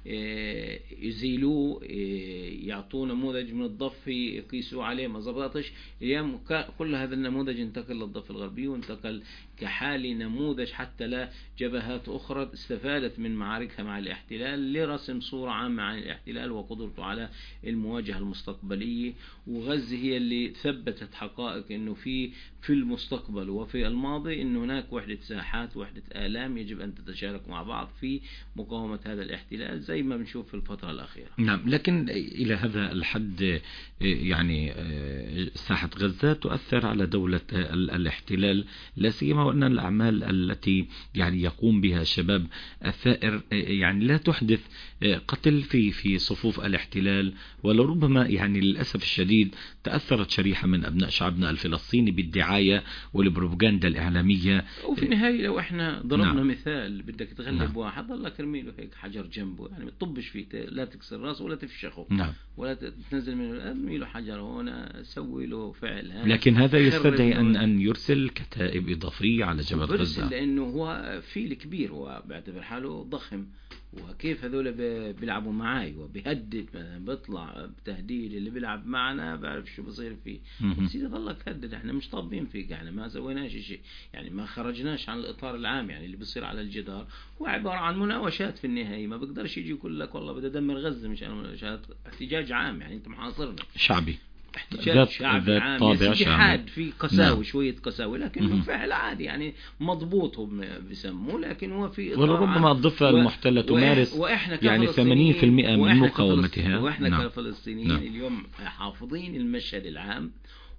يزيلوه، يعطوه نموذج من الضفة يقيسوا عليه، ما زبطش. اليوم كل هذا النموذج انتقل للضفة الغربية، وانتقل كحالي نموذج حتى لا جبهات أخرى استفادت من معاركها مع الاحتلال لرسم صورة عامة عن الاحتلال وقدرته على المواجهة المستقبلية. وغزة هي اللي ثبتت حقائق انه في المستقبل وفي الماضي انه هناك وحدة ساحات، وحدة آلام يجب ان تتشارك مع بعض في مقاومة هذا الاحتلال زي ما بنشوف في الفترة الأخيرة. نعم، لكن إلى هذا الحد يعني ساحة غزة تؤثر على دولة الاحتلال، لا سيما وأن الأعمال التي يعني يقوم بها الشباب الثائر يعني لا تحدث قتل في صفوف الاحتلال، ولربما يعني للأسف الشديد تأثرت شريحة من أبناء شعبنا الفلسطيني بالدعاية والبروباغندا الإعلامية. وفي النهاية لو احنا ضربنا مثال، بدك تغلب واحد ضلك ارمي له هيك حجر جنبه، يعني ما تطبش فيه، لا تكسر راسه ولا تفشخه، ولا تنزل منه، ارمي له حجر هنا، سوي له فعل. لكن هذا يستدعي أن يرسل كتائب إضافية على جبهة غزة، لأنه هو فيل كبير، هو بيعتبر حاله ضخم، وكيف هذول بيلعبوا معاي وبيهدد، مثلا بيطلع بتهديد اللي بيلعب معنا بعرف شو بصير فيه. بس إذا ضلك هدد، احنا مش طابين فيك، احنا ما سويناش شيء، يعني ما خرجناش عن الإطار العام. يعني اللي بيصير على الجدار هو عبارة عن مناوشات في النهاية، ما بقدرش يجي يقول لك والله بدي أدمر غزة، مش احتجاج عام، يعني أنت محاصرنا شعبي، احتجاج شعبي عام، حاد في قساوي، شوية قساوي، لكنه فعل عادي، يعني مضبوط هم بيسموه، لكن هو في وربما الضفة المحتلة تمارس يعني 80% من مقاومتها. وإحنا كفلسطينيين اليوم حافظين المشهد العام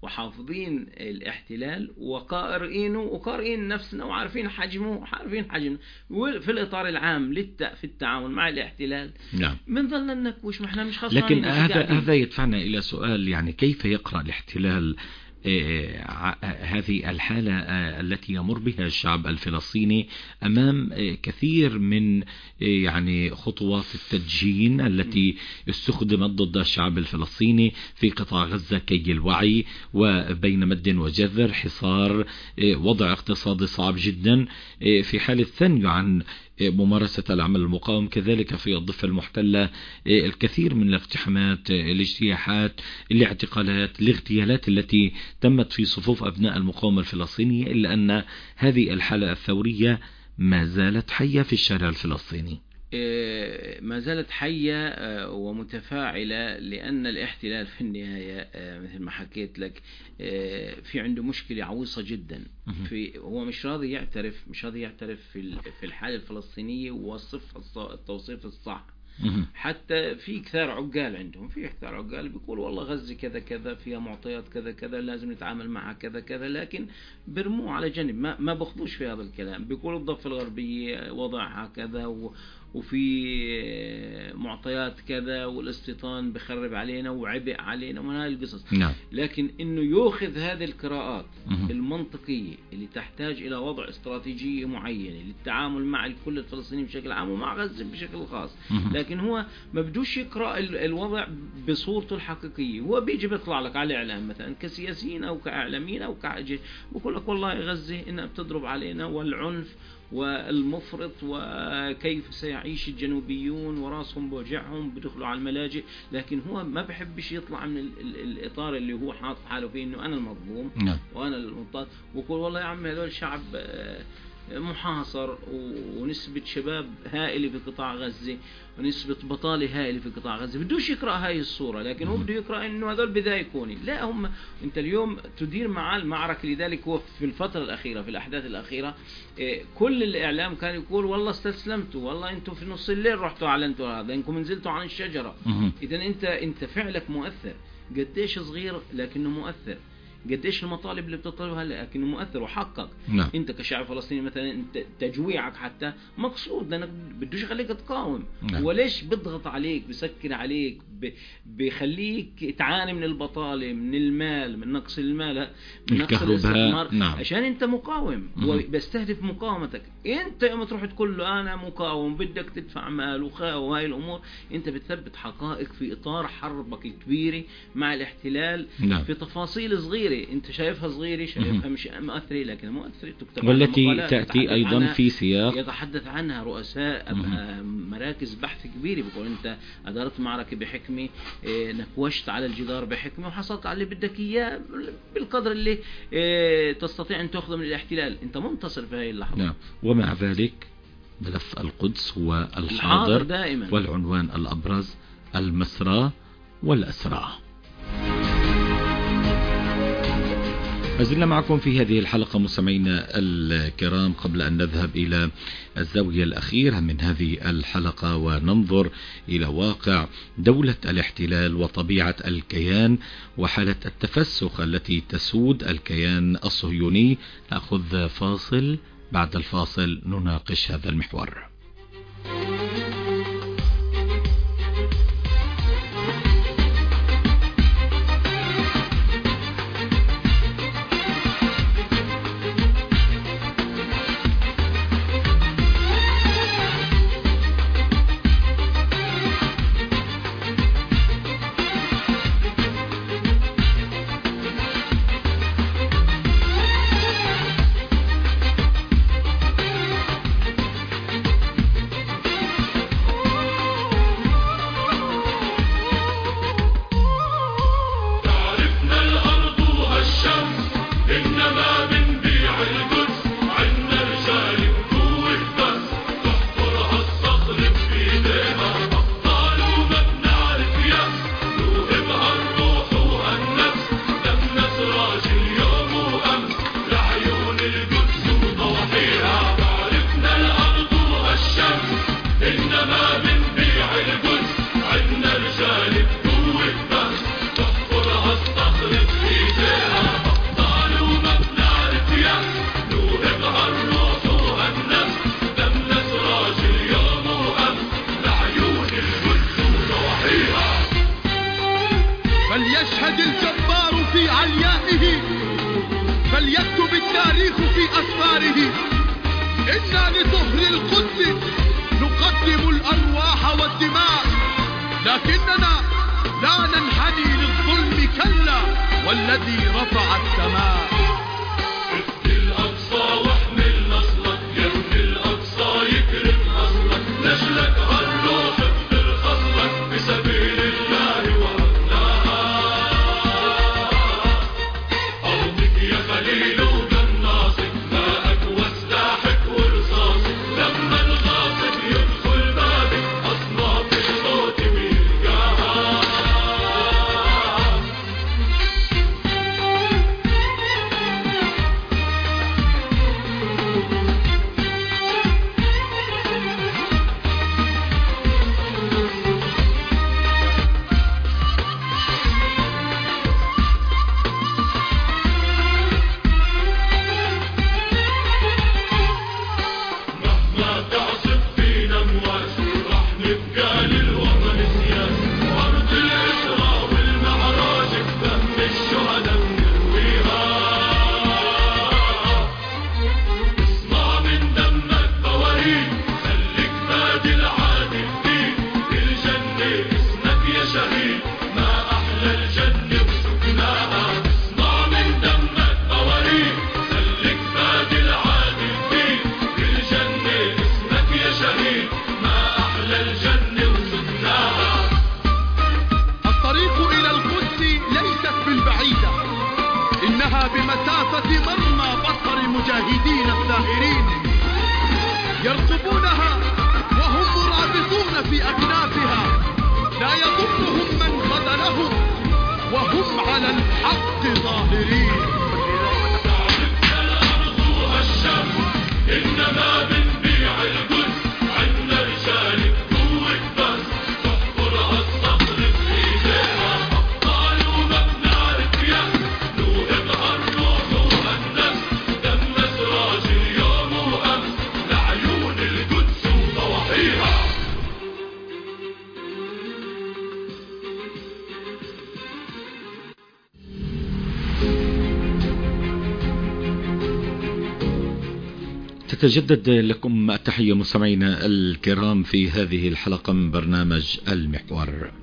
وحافظين الاحتلال وقارئين نفسنا وعارفين حجمه وفي الإطار العام في التعامل مع الاحتلال. نعم. بنظلنا ننكوش، ما احنا مش خسرانين. لكن هذا يدفعنا إلى سؤال، يعني كيف يقرأ الاحتلال هذه الحالة التي يمر بها الشعب الفلسطيني أمام كثير من يعني خطوات التدجين التي استخدمت ضد الشعب الفلسطيني في قطاع غزة كي الوعي، وبين مد وجذر، حصار، وضع اقتصادي صعب جدا، في حال الثاني عن ممارسة العمل المقاوم، كذلك في الضفة المحتلة الكثير من الاقتحامات، الاجتياحات، الاعتقالات، الاغتيالات التي تمت في صفوف أبناء المقاومة الفلسطينية، إلا أن هذه الحالة الثورية ما زالت حية في الشارع الفلسطيني. ما زالت حية ومتفاعلة، لأن الاحتلال في النهاية مثل ما حكيت لك في عنده مشكلة عويصة جدا. هو مش راضي يعترف في الحالة الفلسطينية ووصفها التوصيف الصح. حتى في كثار عقال عندهم، بيقول والله غزة كذا كذا، فيها معطيات كذا كذا، لازم نتعامل معها كذا كذا، لكن برموه على جنب، ما بخضوش في هذا الكلام. بيقولوا الضفة الغربية وضعها كذا وفي معطيات كذا، والاستيطان بخرب علينا وعبء علينا ومن هاي القصص. نعم. لكن انه يأخذ هذه القراءات المنطقية اللي تحتاج الى وضع استراتيجية معينة للتعامل مع الكل الفلسطيني بشكل عام ومع غزة بشكل خاص، لكن هو ما بدوش يقرأ الوضع بصورته الحقيقية. هو بيجي بيطلع لك على اعلام مثلا كسياسيين او كاعلاميين او كعجل، بقول لك والله غزة انها بتضرب علينا والعنف والمفرط، وكيف سيعيش الجنوبيون وراسهم بوجعهم بدخلوا على الملاجئ. لكن هو ما بحبش يطلع من الإطار اللي هو حاط حاله فيه انه انا المظلوم وانا المضطهد، ويقول والله يا عم هذول شعب محاصر ونسبة شباب هائلة في قطاع غزة ونسبة بطالة هائلة في قطاع غزة. بدوش يقرأ هاي الصورة، لكن هو بده يقرأ انه هذول بذايقوني. لا، هم انت اليوم تدير معاه المعركة. لذلك هو في الفترة الأخيرة، في الأحداث الأخيرة، كل الإعلام كان يقول والله استسلمتوا، والله انتوا في نص الليل رحتوا اعلنتوا هذا، انكم نزلتوا عن الشجرة. اذا انت فعلك مؤثر، قديش صغير لكنه مؤثر، قديش المطالب اللي بتطلبها لكنه مؤثر وحقق. نعم. انت كشعب فلسطيني مثلا، انت تجويعك حتى مقصود، لانك بدوش يخليك تقاوم. نعم. وليش بيضغط عليك، بيسكر عليك، بيخليك تعاني من البطالة، من المال، من نقص المال، من نقص الاستثمار. نعم. عشان انت مقاوم. هو بيستهدف مقاومتك. انت يوم تروح تقول له انا مقاوم بدك تدفع مال وهاي الامور، انت بتثبت حقائق في اطار حربك الكبيرة مع الاحتلال. نعم. في تفاصيل صغيرة انت شايفها صغيرة، شايفها مش مؤثرة، لكن مؤثرة تكتب، والتي تأتي ايضا في سياق يتحدث عنها رؤساء مراكز بحث كبيرة. بيقول انت ادارت معركة بحكمة، نكوشت على الجدار بحكمة، وحصلت على اللي بدك اياه بالقدر اللي تستطيع ان تاخذه من الاحتلال. انت منتصر في هذه اللحظة. نعم. ومع ذلك ملف القدس هو الحاضر دائما، والعنوان الأبرز المسرى والأسرى. ما زلنا معكم في هذه الحلقة مستمعينا الكرام. قبل أن نذهب إلى الزاوية الأخيرة من هذه الحلقة وننظر إلى واقع دولة الاحتلال وطبيعة الكيان وحالة التفسخ التي تسود الكيان الصهيوني، نأخذ فاصل. بعد الفاصل نناقش هذا المحور. وليشهد الجبار في عليائه، فليكتب التاريخ في أسفاره. إنا لطهر القدس نقدم الأرواح والدماء، لكننا لا ننحني للظلم كلا، والذي رفع السماء. ابن الأقصى واحمل نصلك، يا ابن الأقصى يكرم أصلك، نشلك هالروح ابن خصلك بسبيل الله وأبناها. أرضك يا خليل وقناصك، ماءك وسلاحك ورصاصك، لما الغاصب يدخل بابك أصناف الصوت بيلقاها. مهما تعصف فينا مواس، رح نبقى للوطن سياس، أرض الإسراء والمعراج بدم الشهداء بنرويها. اصنع من دمك بواريك، خليك بادي العادل فيك، الجنة اسمك يا شهيد، ما أحلى الجنة وسكناها. اصنع من دمك بواريك، خليك بادي العادل فيك، الجنة اسمك يا شهيد، ما أحلى الجنة وسكناها. الطريق إلى القدس ليست بالبعيدة، إنها بمسافة مرمى بصر مجاهدين الثائرين، يرقبونها وهم مرابطون في أكنافها، لا يضرهم من خذلهم وهم على الحق ظاهرين. تعبنا الأرض والشمس، إنما بنبيع القدس، عنا رجال بقوة بس، تحفرها الصخر بإيدينا، أبطال وما بنعرف يأس، نوهبها الروح والنفس، دم سراج اليوم وأمس، لعيون القدس وضواحيها. تتجدد لكم التحية مستمعينا الكرام في هذه الحلقة من برنامج المحور.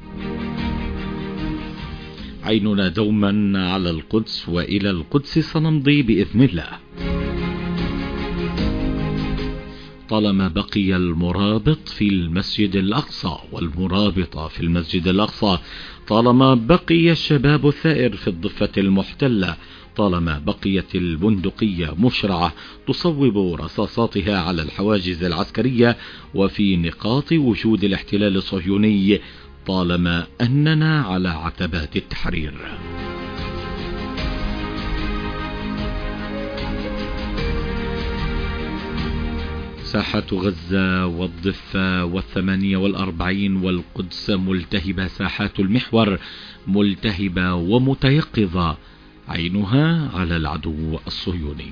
عيننا دوما على القدس، وإلى القدس سنمضي بإذن الله. طالما بقي المرابط في المسجد الأقصى والمرابطة في المسجد الأقصى، طالما بقي الشباب الثائر في الضفة المحتلة، طالما بقيت البندقية مشرعة تصوب رصاصاتها على الحواجز العسكرية وفي نقاط وجود الاحتلال الصهيوني، طالما أننا على عتبات التحرير. ساحات غزة والضفة والثمانية والأربعين والقدس ملتهبة، ساحات المحور ملتهبة ومتيقظة، عينها على العدو الصهيوني.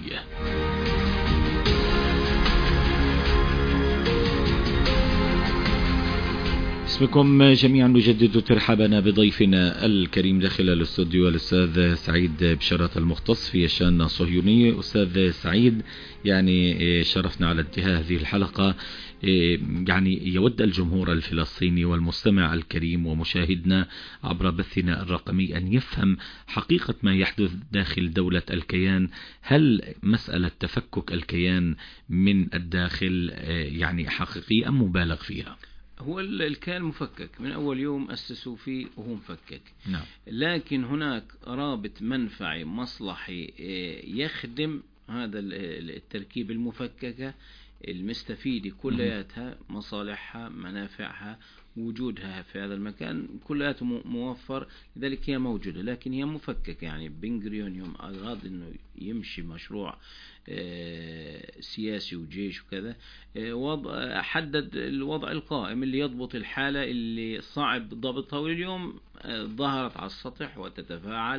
باسمكم جميعا نجدد ترحابنا بضيفنا الكريم داخل الاستوديو، الأستاذ سعيد بشارة المختص في الشأن الصهيوني. أستاذ سعيد، يعني شرفنا على انتهاء هذه الحلقة. يعني يود الجمهور الفلسطيني والمستمع الكريم ومشاهدنا عبر بثنا الرقمي أن يفهم حقيقة ما يحدث داخل دولة الكيان. هل مسألة تفكك الكيان من الداخل يعني حقيقية أم مبالغ فيها؟ هو الكيان مفكك من أول يوم أسسوا فيه وهو مفكك. نعم. لكن هناك رابط منفعي مصلحي يخدم هذا التركيب المفككة المستفيدة كلياتها، مصالحها منافعها وجودها في هذا المكان كلياته موفر، لذلك هي موجودة، لكن هي مفككة. يعني بن غوريون يوم أراد أنه يمشي مشروع سياسي وجيش وكذا، حدد الوضع القائم اللي يضبط الحالة اللي صعب ضبطها، واليوم ظهرت على السطح وتتفاعل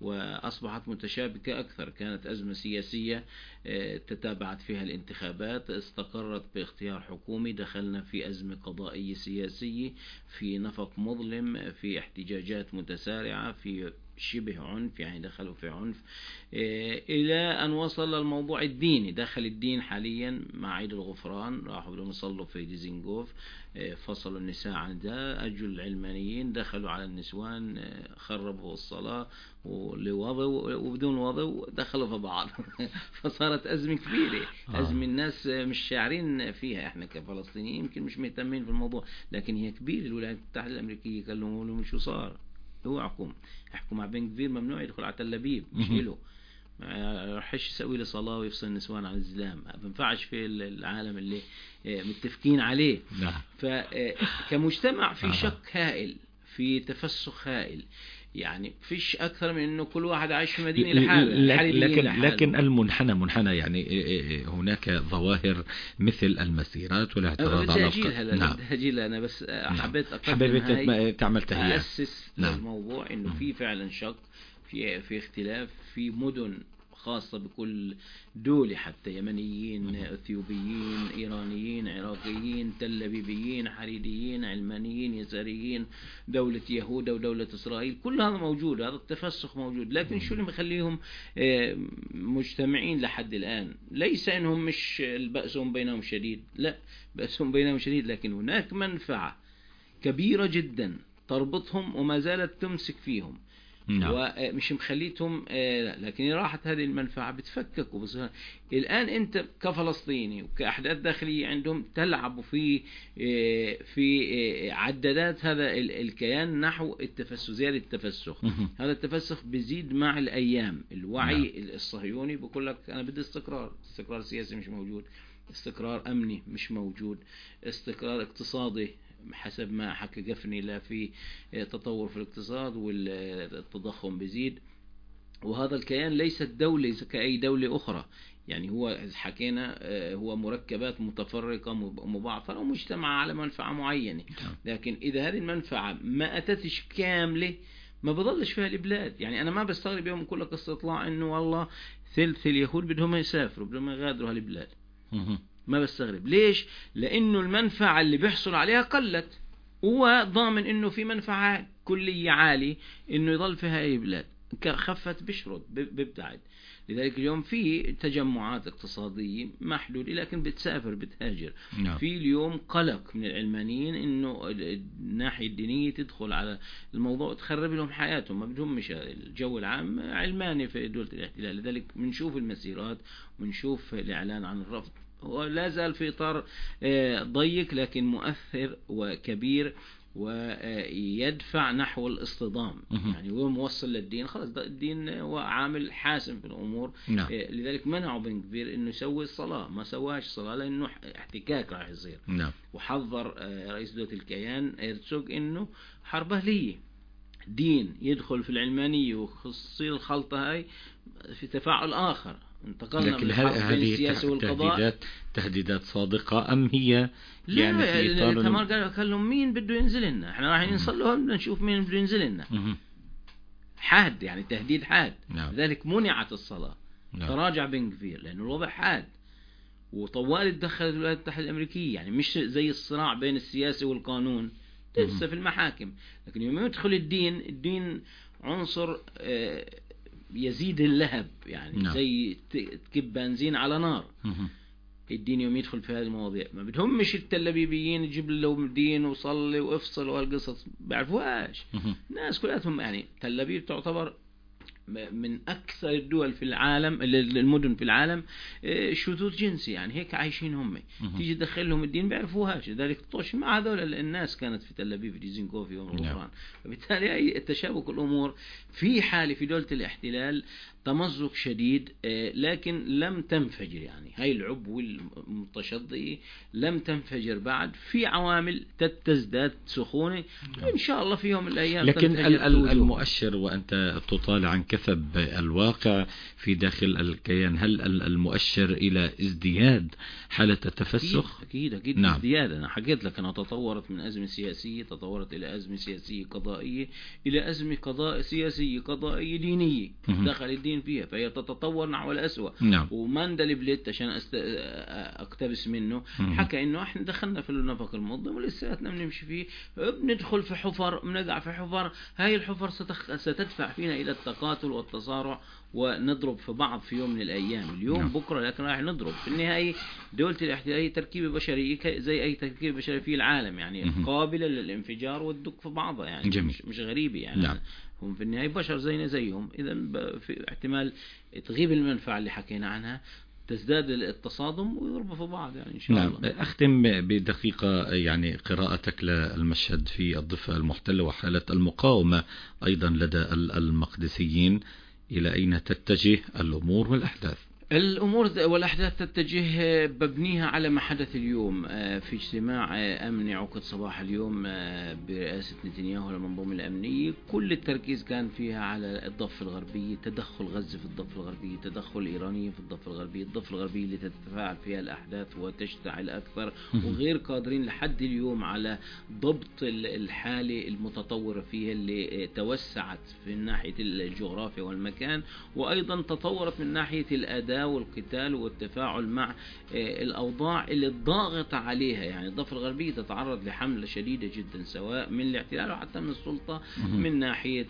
وأصبحت متشابكة أكثر. كانت أزمة سياسية تتابعت فيها الانتخابات، استقرت باختيار حكومي، دخلنا في أزمة قضائية سياسية، في نفق مظلم، في احتجاجات متسارعة، في شبه عنف، يعني دخلوا في عنف، إلى أن وصل الموضوع الديني. دخل الدين حاليا مع عيد الغفران، راحوا بدهم يصلوا في ديزنغوف، فصلوا النساء عن ده، أجوا العلمانيين دخلوا على النسوان، خربوا الصلاة ولوضع وبدون وضع، دخلوا في بعض فصارت أزمة كبيرة، أزمة الناس مش شاعرين فيها. احنا كفلسطينيين يمكن مش مهتمين في الموضوع، لكن هي كبيرة. الولايات المتحدة الأمريكية كلموا لهم شو صار، اوعكم احكوا مع بن كفير، ممنوع يدخل على تل أبيب، مش له، ما رحش يسوي له صلاة ويفصل النسوان عن الزلام، ما بينفعش في العالم اللي متفقين عليه. فكمجتمع في شك هائل، في تفسخ هائل، يعني فيش أكثر من إنه كل واحد عايش في مدينة لحاله. لكن المنحنى منحنى، يعني هناك ظواهر مثل المسيرات والاعتراض على هجيل أنا بس حبيت تعمل تهيئة، أسس الموضوع إنه في فعلا شك، في اختلاف، في مدن خاصة بكل دولة، حتى يمنيين، اثيوبيين، ايرانيين، عراقيين، تل ابيبيين، حريريين، علمانيين، يساريين، دولة يهودا ودولة اسرائيل، كل هذا موجود، هذا التفسخ موجود. لكن شو اللي مخليهم مجتمعين لحد الآن؟ ليس انهم مش بأسهم بينهم شديد، لا، بأسهم بينهم شديد، لكن هناك منفعة كبيرة جدا تربطهم وما زالت تمسك فيهم، ومش مخليتهم، لكن راحت هذه المنفعة بتفكك. الآن أنت كفلسطيني وكأحداث داخلية عندهم تلعب في عدادات هذا الكيان نحو التفسخ، زيادة التفسخ. هذا التفسخ بيزيد مع الأيام. الوعي الصهيوني بقول لك أنا بدي استقرار سياسي مش موجود، استقرار أمني مش موجود، استقرار اقتصادي حسب ما حكى جفني لا في تطور في الاقتصاد والتضخم بيزيد. وهذا الكيان ليست دولة كأي دولة أخرى، يعني هو حكينا هو مركبات متفرقة مبعثرة ومجتمع على منفعة معينة. لكن إذا هذه المنفعة ما أتتش كاملة ما بضلش فيها البلاد. يعني أنا ما بستغرب يوم كل قصة اطلاع إنه والله ثلث اليهود بدهم يسافروا، بدهم يغادروا هالبلاد، ما بستغرب. ليش؟ لأنه المنفعة اللي بيحصل عليها قلت، هو ضامن إنه في منفعة كلية عالية إنه يضل في هاي البلاد، خفت بشرد ببتعد. لذلك اليوم في تجمعات اقتصادية محدودة لكن بتسافر بتهاجر. في اليوم قلق من العلمانيين إنه الناحية الدينية تدخل على الموضوع تخرب لهم حياتهم، ما بدهم، مش الجو العام علماني في دولة الاحتلال. لذلك بنشوف المسيرات ونشوف الإعلان عن الرفض، ولا زال في إطار ضيق لكن مؤثر وكبير ويدفع نحو الاصطدام. يعني هو موصل للدين، خلاص الدين هو عامل حاسم في الأمور. لذلك منعوا بن كفير إنه يسوي الصلاة، ما سواش صلاة لأنه احتكاك راح يصير. وحذر رئيس دولة الكيان هيرتسوغ إنه حرب أهلية، دين يدخل في العلمانية ويصير الخلطة هاي في تفاعل آخر. انتقلنا من الحرب بين السياسة والقضاء. تهديدات صادقة أم هي يعني في إطار تمر قال لهم مين بده ينزل لنا، احنا رايحين نصلهم بدنا نشوف مين بده ينزل لنا. حاد، يعني تهديد حاد. لذلك منعت الصلاة. تراجع بن كفير لأنه الوضع حاد، وطوال تدخل الولايات المتحدة الأمريكية. يعني مش زي الصراع بين السياسة والقانون لسه في المحاكم، لكن يوم يدخل الدين عنصر يزيد اللهب، يعني زي تكب بنزين على نار. الدين يوم يدخل في هذه المواضيع ما بدهم مش التلبيبيين يجيب لهم دين وصلي وافصل وهالقصص، بيعرفوهاش. الناس كلهم، يعني تل أبيب تعتبر من أكثر الدول في العالم، المدن في العالم شذوذ جنسي، يعني هيك عايشين هم. تيجي تدخلهم الدين بيعرفوهاش، لذلك تطوش مع هذول الناس. كانت في تل أبيب في ديزنغوف في يوم الغفران. فبالتالي تشابك الأمور في حالة في دولة الاحتلال تمزق شديد، لكن لم تنفجر. يعني هاي العبوة المتشظية لم تنفجر بعد، في عوامل تزداد سخونة إن شاء الله في يوم من الأيام. لكن المؤشر وأنت تطالع عن كثب الواقع في داخل الكيان، هل المؤشر إلى ازدياد حالة التفسخ؟ أكيد نعم. ازدياد. أنا حكيت لك أنها تطورت من أزمة سياسية، تطورت إلى أزمة سياسية قضائية، إلى أزمة سياسية قضائية دينية دخل الدين فيها، فهي تتطور نحو الأسوأ. نعم. وماندلبلت عشان أقتبس منه حكى إنه إحنا دخلنا في النفق المظلم ولساتنا بنمشي فيه، بندخل في حفر، بنقع في حفر، هاي الحفر ستدفع فينا إلى التقاتل والتصارع ونضرب في بعض في يوم من الأيام. اليوم نعم. بكرة لكن راح نضرب. في النهاية دولة الاحتلال هي تركيبة بشرية زي أي تركيبة بشرية في العالم، يعني قابلة للانفجار والدق في بعضها، يعني جميل. مش غريبة يعني. نعم. هم في النهاية بشر زينا زيهم، إذا في احتمال تغيب المنفعة اللي حكينا عنها، تزداد التصادم ويضربوا في بعض يعني إن شاء نعم. الله. أختم بدقيقة يعني قراءتك للمشهد في الضفة المحتلة وحالة المقاومة أيضا لدى المقدسيين، إلى أين تتجه الأمور والأحداث؟ الأمور والأحداث تتجه ببنيها على ما حدث اليوم في اجتماع أمني عقد صباح اليوم برئاسة نتنياهو للمنظومة الأمنية. كل التركيز كان فيها على الضفة الغربية، تدخل غزة في الضفة الغربية، تدخل الإيراني في الضفة الغربية، الضفة الغربية اللي تتفاعل فيها الأحداث وتشتعل أكثر، وغير قادرين لحد اليوم على ضبط الحالة المتطورة فيها اللي توسعت في ناحية الجغرافيا والمكان، وأيضا تطورت من ناحية الأداء والقتال والتفاعل مع الأوضاع اللي ضاغط عليها. يعني الضفة الغربية تتعرض لحملة شديدة جدا سواء من الاحتلال وحتى من السلطة، من ناحية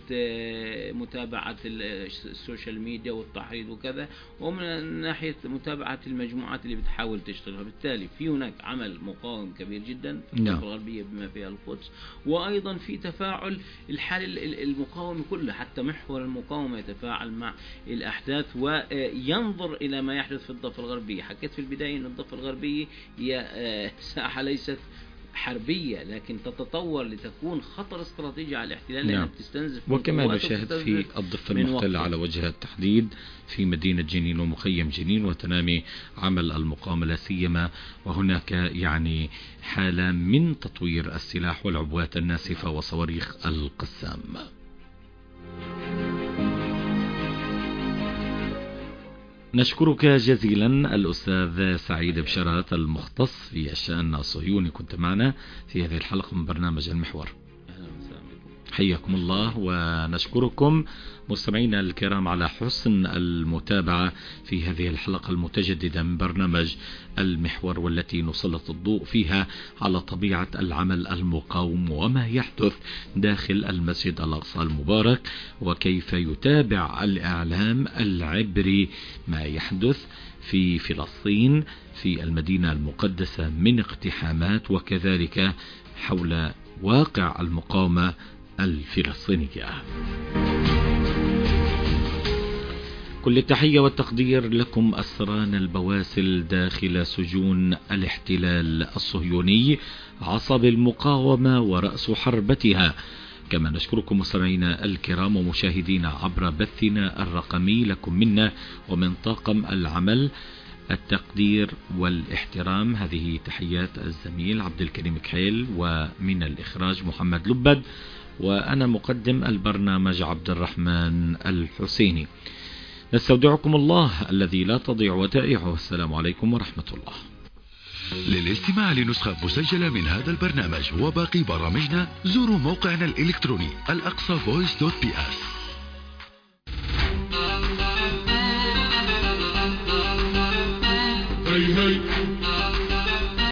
متابعة السوشيال ميديا والتحريض وكذا، ومن ناحية متابعة المجموعات اللي بتحاول تشتغل. فبالتالي في هناك عمل مقاوم كبير جدا في الضفة الغربية بما فيها القدس، وأيضا في تفاعل الحالة المقاومة كلها، حتى محور المقاومة يتفاعل مع الأحداث وينظر إلى ما يحدث في الضفة الغربية. حكيت في البداية أن الضفة الغربية هي ساحة ليست حربية لكن تتطور لتكون خطر استراتيجي على الاحتلال، لأنها بتستنزف، وكما نشاهد في الضفة المحتلة على وجه التحديد في مدينة جنين ومخيم جنين وتنامي عمل المقاومة، لا سيما وهناك يعني حالة من تطوير السلاح والعبوات الناسفة وصواريخ القسام. نشكرك جزيلا الأستاذ سعيد بشرات المختص في الشأن الصهيوني، كنت معنا في هذه الحلقة من برنامج المحور. حياكم الله، ونشكركم مستمعينا الكرام على حسن المتابعة في هذه الحلقة المتجددة من برنامج المحور، والتي نسلط الضوء فيها على طبيعة العمل المقاوم وما يحدث داخل المسجد الأقصى المبارك، وكيف يتابع الإعلام العبري ما يحدث في فلسطين في المدينة المقدسة من اقتحامات، وكذلك حول واقع المقاومة الفلسطينية. كل التحية والتقدير لكم أسران البواسل داخل سجون الاحتلال الصهيوني، عصب المقاومة ورأس حربتها. كما نشكركم مستمعينا الكرام ومشاهدينا عبر بثنا الرقمي، لكم منا ومن طاقم العمل التقدير والاحترام. هذه تحيات الزميل عبد الكريم كحيل، ومن الإخراج محمد لبد، وأنا مقدم البرنامج عبد الرحمن الحسيني. نستودعكم الله الذي لا تضيع ودائعه. السلام عليكم ورحمة الله. للاستماع لنسخة مسجلة من هذا البرنامج وباقي برامجنا زوروا موقعنا الإلكتروني الأقصى voice.ps.